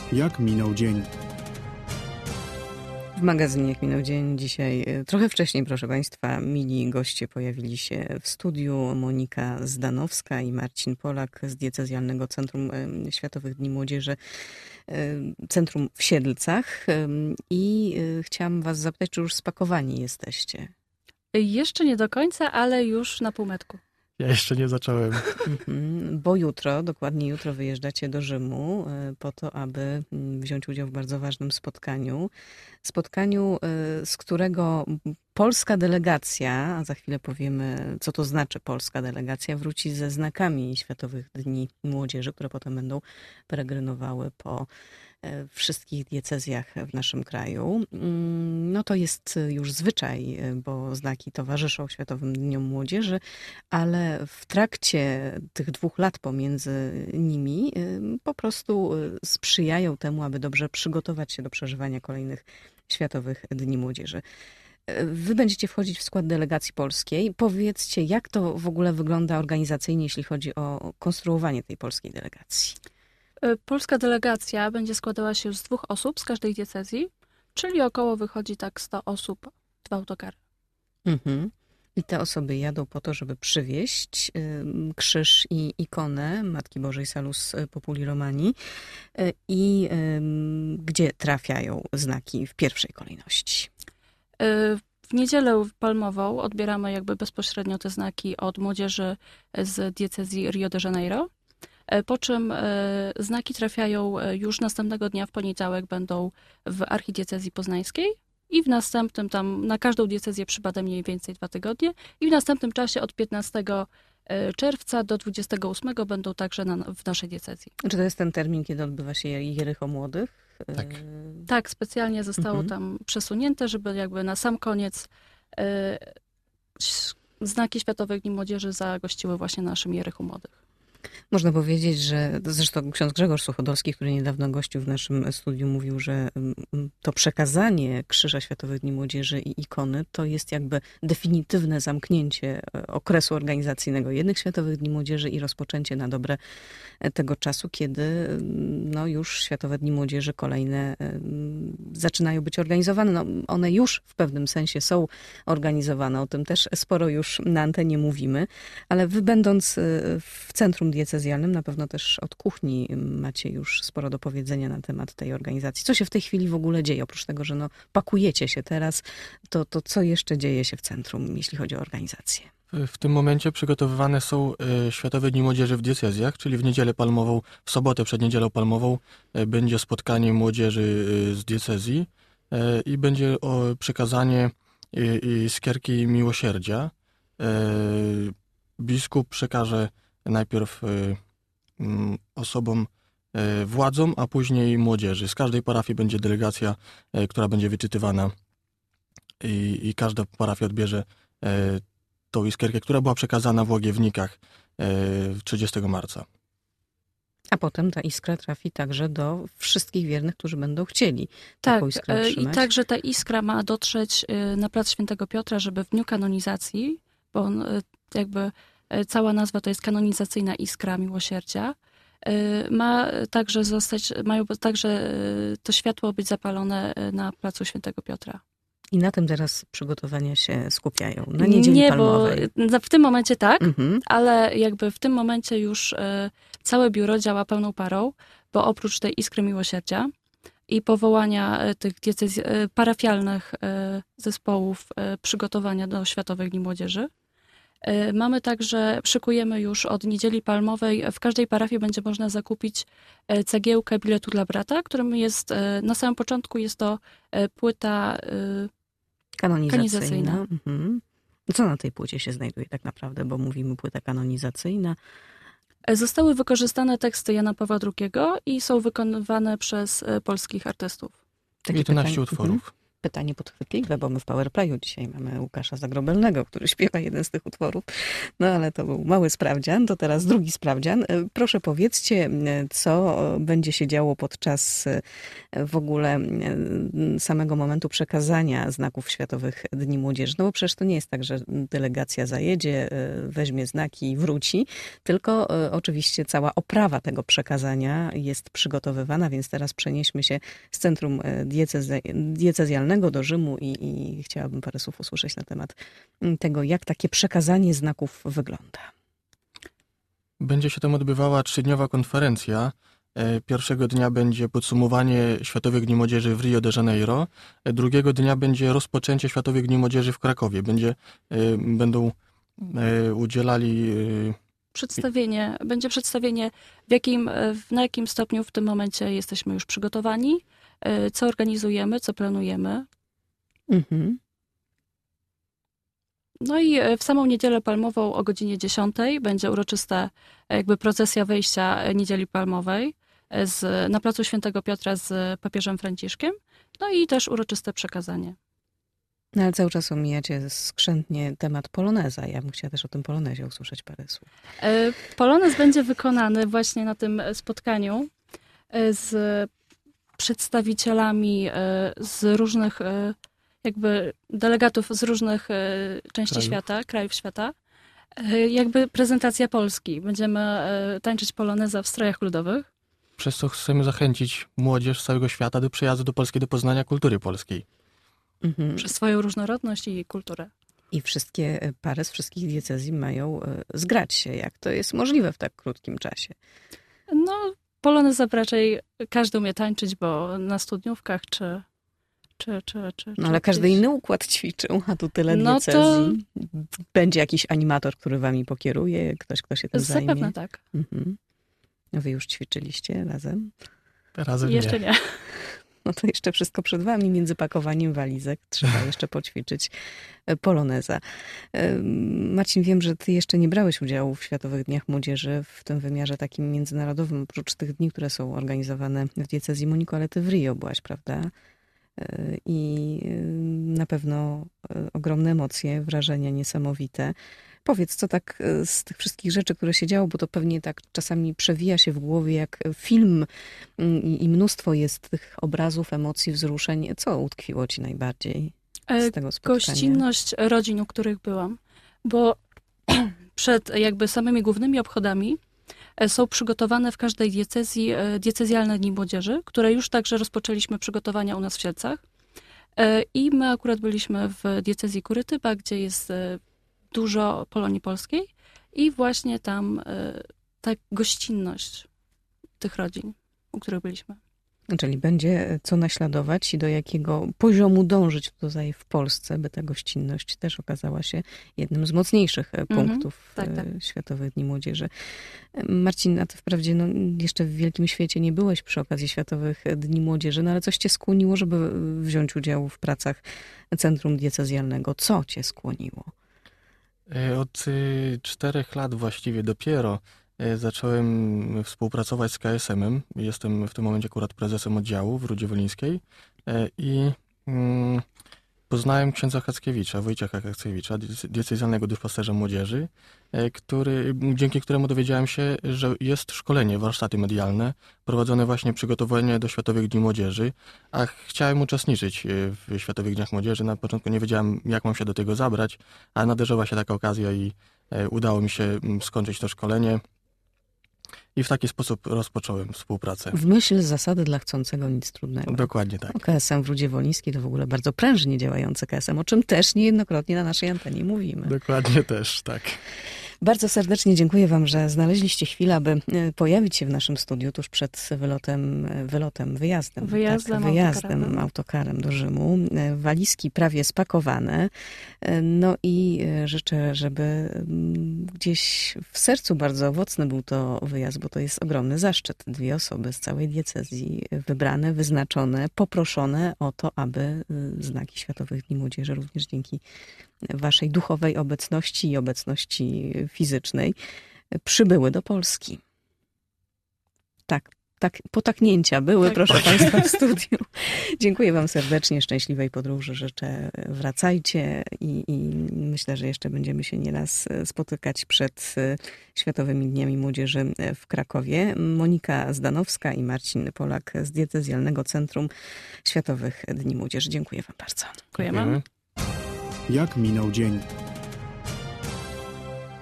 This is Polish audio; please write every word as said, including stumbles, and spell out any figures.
Jak minął dzień? W magazynie Jak minął dzień dzisiaj, trochę wcześniej, proszę Państwa, mili goście pojawili się w studiu. Monika Zdanowska i Marcin Polak z Diecezjalnego Centrum Światowych Dni Młodzieży, Centrum w Siedlcach. I chciałam Was zapytać, czy już spakowani jesteście? Jeszcze nie do końca, ale już na półmetku. Ja jeszcze nie zacząłem. Bo jutro, dokładnie jutro wyjeżdżacie do Rzymu po to, aby wziąć udział w bardzo ważnym spotkaniu. Spotkaniu, z którego polska delegacja, a za chwilę powiemy, co to znaczy polska delegacja, wróci ze znakami Światowych Dni Młodzieży, które potem będą peregrynowały po wszystkich diecezjach w naszym kraju. No to jest już zwyczaj, bo znaki towarzyszą Światowym Dniom Młodzieży, ale w trakcie tych dwóch lat pomiędzy nimi po prostu sprzyjają temu, aby dobrze przygotować się do przeżywania kolejnych Światowych Dni Młodzieży. Wy będziecie wchodzić w skład delegacji polskiej. Powiedzcie, jak to w ogóle wygląda organizacyjnie, jeśli chodzi o konstruowanie tej polskiej delegacji? Polska delegacja będzie składała się z dwóch osób z każdej diecezji, czyli około wychodzi tak sto osób, dwa autokary. Mhm. I te osoby jadą po to, żeby przywieźć y, krzyż i ikonę Matki Bożej Salus Populi Romani. Y, I y, gdzie trafiają znaki w pierwszej kolejności? Y, w Niedzielę Palmową odbieramy jakby bezpośrednio te znaki od młodzieży z diecezji Rio de Janeiro. Po czym znaki trafiają już następnego dnia, w poniedziałek będą w archidiecezji poznańskiej i w następnym tam, na każdą diecezję przypada mniej więcej dwa tygodnie i w następnym czasie od piętnastego czerwca do dwudziestego ósmego będą także na, w naszej diecezji. Czy to jest ten termin, kiedy odbywa się Jericho Młodych? Tak. Tak, specjalnie zostało mhm. tam przesunięte, żeby jakby na sam koniec y, znaki Światowych Dni Młodzieży zagościły właśnie na naszym Jerichu Młodych. Można powiedzieć, że zresztą ksiądz Grzegorz Suchodolski, który niedawno gościł w naszym studiu, mówił, że to przekazanie Krzyża Światowych Dni Młodzieży i ikony to jest jakby definitywne zamknięcie okresu organizacyjnego jednych Światowych Dni Młodzieży i rozpoczęcie na dobre tego czasu, kiedy no już Światowe Dni Młodzieży kolejne zaczynają być organizowane. No, one już w pewnym sensie są organizowane. O tym też sporo już na antenie mówimy, ale wy będąc w centrum diecezjalnym, na pewno też od kuchni macie już sporo do powiedzenia na temat tej organizacji. Co się w tej chwili w ogóle dzieje? Oprócz tego, że no, pakujecie się teraz, to, to co jeszcze dzieje się w centrum, jeśli chodzi o organizację? W tym momencie przygotowywane są Światowe Dni Młodzieży w diecezjach, czyli w Niedzielę Palmową, w sobotę przed Niedzielą Palmową będzie spotkanie młodzieży z diecezji i będzie przekazanie iskierki miłosierdzia. Biskup przekaże najpierw osobom, władzom, a później młodzieży. Z każdej parafii będzie delegacja, która będzie wyczytywana i, i każda parafia odbierze tą iskierkę, która była przekazana w Łagiewnikach trzydziestego marca. A potem ta iskra trafi także do wszystkich wiernych, którzy będą chcieli tak, taką iskrę otrzymać. I także ta iskra ma dotrzeć na plac Świętego Piotra, żeby w dniu kanonizacji, bo on jakby cała nazwa to jest kanonizacyjna iskra miłosierdzia, ma także zostać, mają także to światło być zapalone na placu Świętego Piotra. I na tym teraz przygotowania się skupiają, na Niedzieli Nie, Palmowej. bo w tym momencie tak, mhm. ale jakby w tym momencie już całe biuro działa pełną parą, bo oprócz tej iskry miłosierdzia i powołania tych diecezji, parafialnych zespołów przygotowania do Światowych Dni Młodzieży, mamy także, szykujemy już od Niedzieli Palmowej, w każdej parafii będzie można zakupić cegiełkę biletu dla brata, którym jest, na samym początku jest to płyta kanonizacyjna. kanonizacyjna. Mhm. Co na tej płycie się znajduje tak naprawdę, bo mówimy płyta kanonizacyjna. Zostały wykorzystane teksty Jana Pawła drugiego i są wykonywane przez polskich artystów. Takie jedenaście utworów. Pytanie podchwytliwe, bo my w Powerplayu dzisiaj mamy Łukasza Zagrobelnego, który śpiewa jeden z tych utworów. No ale to był mały sprawdzian, to teraz drugi sprawdzian. Proszę powiedzcie, co będzie się działo podczas w ogóle samego momentu przekazania znaków Światowych Dni Młodzieży. No bo przecież to nie jest tak, że delegacja zajedzie, weźmie znaki i wróci, tylko oczywiście cała oprawa tego przekazania jest przygotowywana, więc teraz przenieśmy się z Centrum Diecezjalnego diecezjalnego do Rzymu i, i chciałabym parę słów usłyszeć na temat tego, jak takie przekazanie znaków wygląda. Będzie się tam odbywała trzydniowa konferencja. Pierwszego dnia będzie podsumowanie Światowych Dni Młodzieży w Rio de Janeiro. Drugiego dnia będzie rozpoczęcie Światowych Dni Młodzieży w Krakowie. Będzie, będą udzielali... Przedstawienie, będzie przedstawienie, w jakim, na jakim stopniu w tym momencie jesteśmy już przygotowani, co organizujemy, co planujemy. Mhm. No i w samą Niedzielę Palmową o godzinie dziesiątej będzie uroczysta jakby procesja wejścia Niedzieli Palmowej z, na placu Świętego Piotra z papieżem Franciszkiem. No i też uroczyste przekazanie. No ale cały czas omijacie skrzętnie temat poloneza. Ja bym chciała też o tym polonezie usłyszeć parę słów. Polonez będzie wykonany właśnie na tym spotkaniu z przedstawicielami z różnych jakby delegatów z różnych części krajów. świata, krajów świata. Jakby prezentacja Polski. Będziemy tańczyć poloneza w strojach ludowych. Przez co chcemy zachęcić młodzież z całego świata do przyjazdu do Polski, do poznania kultury polskiej. Mhm. Przez swoją różnorodność i kulturę. I wszystkie pary z wszystkich diecezji mają zgrać się. Jak to jest możliwe w tak krótkim czasie? No, poloneza raczej każdy umie tańczyć, bo na studniówkach czy... czy, czy, czy no, ale czy każdy gdzieś... inny układ ćwiczył, a tu tyle no diecezji. To... Będzie jakiś animator, który wami pokieruje? Ktoś, kto się tym Zapewne zajmie? Zapewne tak. Mhm. Wy już ćwiczyliście razem? Razem Jeszcze nie. nie. No to jeszcze wszystko przed wami, między pakowaniem walizek. Trzeba jeszcze poćwiczyć poloneza. Marcin, wiem, że ty jeszcze nie brałeś udziału w Światowych Dniach Młodzieży w tym wymiarze takim międzynarodowym, oprócz tych dni, które są organizowane w diecezji Moniko, ale ty w Rio byłaś, prawda? I na pewno ogromne emocje, wrażenia niesamowite. Powiedz, co tak z tych wszystkich rzeczy, które się działo, bo to pewnie tak czasami przewija się w głowie jak film i, i mnóstwo jest tych obrazów, emocji, wzruszeń. Co utkwiło ci najbardziej z tego spotkania? Gościnność rodzin, u których byłam, bo przed jakby samymi głównymi obchodami są przygotowane w każdej diecezji diecezjalne Dni Młodzieży, które już także rozpoczęliśmy przygotowania u nas w Siedlcach. I my akurat byliśmy w diecezji Kurytyba, gdzie jest dużo Polonii Polskiej i właśnie tam ta gościnność tych rodzin, u których byliśmy. Czyli będzie co naśladować i do jakiego poziomu dążyć tutaj w Polsce, by ta gościnność też okazała się jednym z mocniejszych punktów mm-hmm, tak, tak. Światowych Dni Młodzieży. Marcin, a ty wprawdzie no, jeszcze w wielkim świecie nie byłeś przy okazji Światowych Dni Młodzieży, no ale coś cię skłoniło, żeby wziąć udział w pracach Centrum Diecezjalnego. Co cię skłoniło? Od czterech lat właściwie dopiero zacząłem współpracować z K S M-em. Jestem w tym momencie akurat prezesem oddziału w Rudzie Wolińskiej i mm, poznałem księdza Hackiewicza, Wojciecha Hackiewicza, diecezjalnego duszpasterza młodzieży, który, dzięki któremu dowiedziałem się, że jest szkolenie, warsztaty medialne, prowadzone właśnie przygotowanie do Światowych Dni Młodzieży, a chciałem uczestniczyć w Światowych Dniach Młodzieży. Na początku nie wiedziałem, jak mam się do tego zabrać, ale nadarzyła się taka okazja i udało mi się skończyć to szkolenie. I w taki sposób rozpocząłem współpracę. W myśl zasady dla chcącego nic trudnego. Dokładnie tak. No, K S M w Rudzie Wolińskiej to w ogóle bardzo prężnie działający K S M, o czym też niejednokrotnie na naszej antenie mówimy. Dokładnie też, tak. Bardzo serdecznie dziękuję wam, że znaleźliście chwilę, aby pojawić się w naszym studiu tuż przed wylotem, wylotem wyjazdem. Wyjazdem, tak, wyjazdem autokarem. autokarem do Rzymu. Walizki prawie spakowane. No i życzę, żeby gdzieś w sercu bardzo owocny był to wyjazd, bo to jest ogromny zaszczyt. Dwie osoby z całej diecezji wybrane, wyznaczone, poproszone o to, aby znaki Światowych Dni Młodzieży również dzięki waszej duchowej obecności i obecności fizycznej przybyły do Polski. Tak, tak, potaknięcia były, Tak. proszę Państwa, w studiu. Dziękuję Wam serdecznie, szczęśliwej podróży życzę. Wracajcie i, i myślę, że jeszcze będziemy się nieraz spotykać przed Światowymi Dniami Młodzieży w Krakowie. Monika Zdanowska i Marcin Polak z Diecezjalnego Centrum Światowych Dni Młodzieży. Dziękuję Wam bardzo. Dziękujemy. Jak minął dzień?